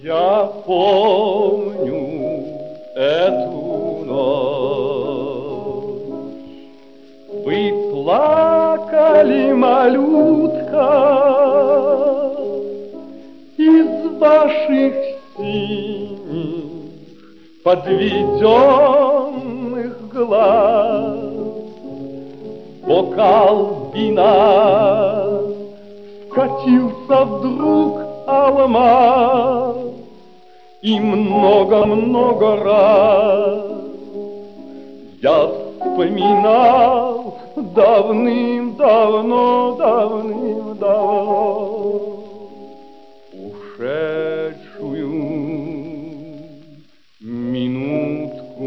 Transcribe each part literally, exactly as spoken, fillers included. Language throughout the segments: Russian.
Я помню эту ночь. Вы плакали, малютка, из ваших синих подведенных глаз. Бокал вина скатился вдруг алмаз, и много-много раз я вспоминал давным-давно, давным-давно ушедшую минутку.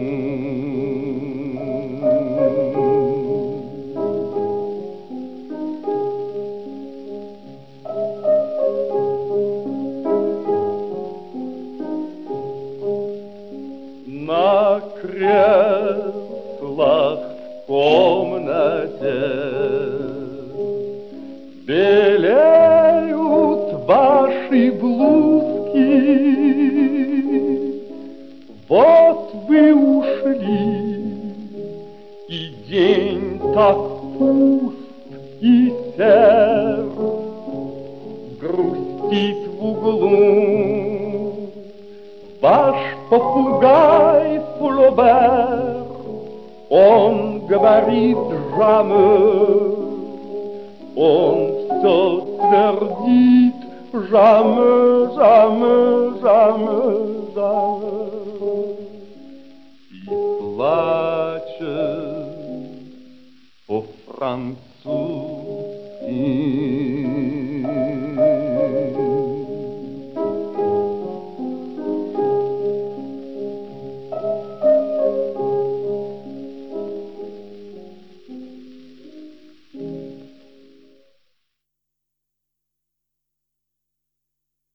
На креслах в комнате белеют ваши блузки. Вот вы ушли, и день так пуст и сер, грустит в углу ваш попугай Флобер. Он говорит jamais, он все твердит jamais, jamais, jamais, jamais. И плачет по-французски.